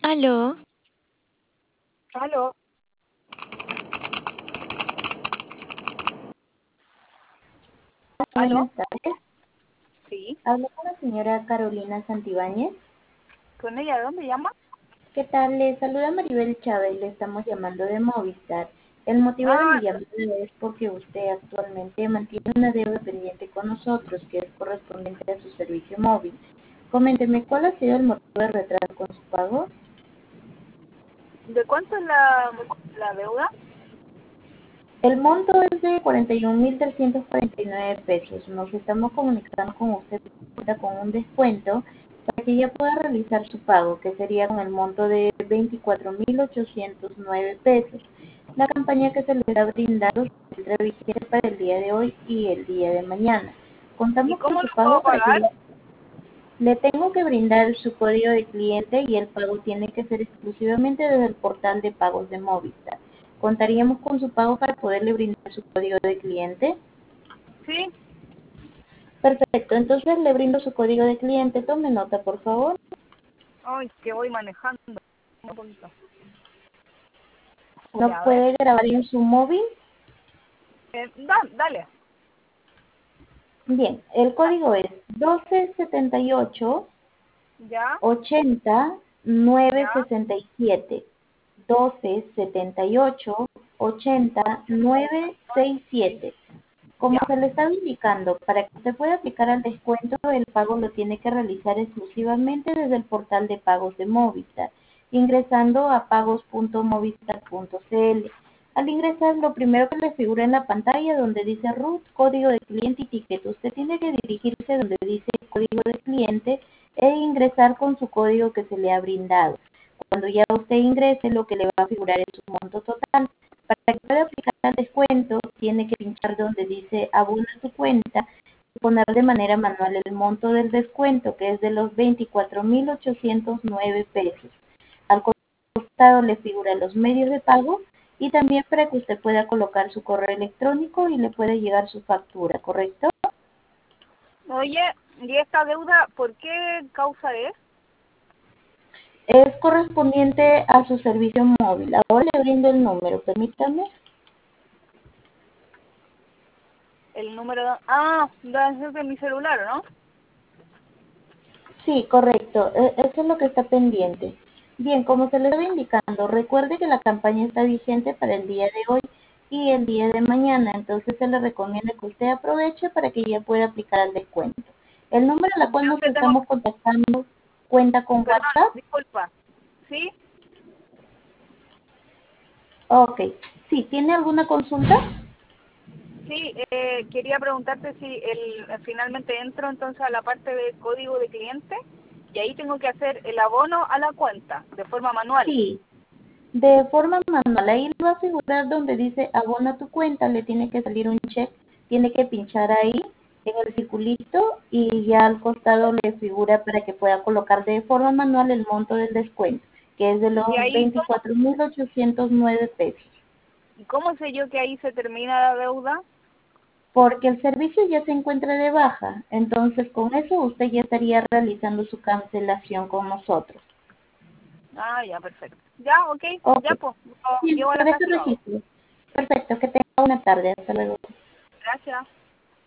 Aló, Aló, aló, Buenas tardes. sí, Hablo con la señora Carolina Santibáñez. ¿con ella de dónde llama? ¿Qué tal? Le saluda Maribel Chávez. Le estamos llamando de Movistar. El motivo de mi Ah, llamada es porque usted actualmente mantiene una deuda pendiente con nosotros que es correspondiente a su servicio móvil. Coménteme, ¿cuál ha sido el motivo de retraso con su pago? ¿de cuánto es la deuda? El monto es de 41.349 pesos. Nos estamos comunicando con usted con un descuento para que ya pueda realizar su pago, que sería con el monto de 24.809 pesos. La campaña que se le ha brindado se encuentra vigente para el día de hoy y el día de mañana. ¿Y Contamos con cómo su lo puedo pago para que pagar? le tengo que brindar su código de cliente y el pago tiene que ser exclusivamente desde el portal de pagos de Movistar. ¿Contaríamos con su pago para poderle brindar su código de cliente? Sí, Perfecto, entonces le brindo su código de cliente. Tome nota, por favor. ay, que voy manejando un poquito. ¿No Ya, a ver, puede grabar en su móvil? dale, Bien, el código es 1278 ya, 80 ya, 967. 1278 80 967. Como ya, se le está indicando, para que usted pueda aplicar al descuento, el pago lo tiene que realizar exclusivamente desde el portal de pagos de Movistar, ingresando a pagos.movistar.cl. Al ingresar, lo primero que le figura en la pantalla donde dice RUT, código de cliente y ticket, usted tiene que dirigirse donde dice código de cliente e ingresar con su código que se le ha brindado. Cuando ya usted ingrese, lo que le va a figurar es su monto total. Para que pueda aplicar el descuento, tiene que pinchar donde dice abona tu cuenta y poner de manera manual el monto del descuento, que es de los 24.809 pesos. Al costado le figuran los medios de pago y también para que usted pueda colocar su correo electrónico y le puede llegar su factura, ¿correcto? oye, ¿y esta deuda por qué causa es? Es correspondiente a su servicio móvil. Ahora le brindo el número, permítame. El número debe ser de mi celular, ¿no? Sí, correcto. Eso es lo que está pendiente. Bien, como se le estaba indicando, recuerde que la campaña está vigente para el día de hoy y el día de mañana, entonces se le recomienda que usted aproveche para que ya pueda aplicar el descuento. El número al cual nos ¿Dónde tengo estamos contactando cuenta con perdón, WhatsApp. disculpa, ¿sí? Ok. Sí, ¿tiene alguna consulta? Sí, quería preguntarte si finalmente entro entonces a la parte de código de cliente y ahí tengo que hacer el abono a la cuenta de forma manual. Sí, de forma manual. Ahí le va a figurar donde dice abona tu cuenta, le tiene que salir un check, tiene que pinchar ahí en el circulito y ya al costado le figura para que pueda colocar de forma manual el monto del descuento, que es de los Y ahí, 24.809 pesos. ¿cómo sé yo que ahí se termina la deuda? Porque el servicio ya se encuentra de baja, entonces con eso usted ya estaría realizando su cancelación con nosotros. Ah, ya, perfecto. Ya, ok, Ok, ya pues, bien, llego a la por ese casa y lo hago. registro. Perfecto, que tenga una tarde. Hasta luego. Gracias.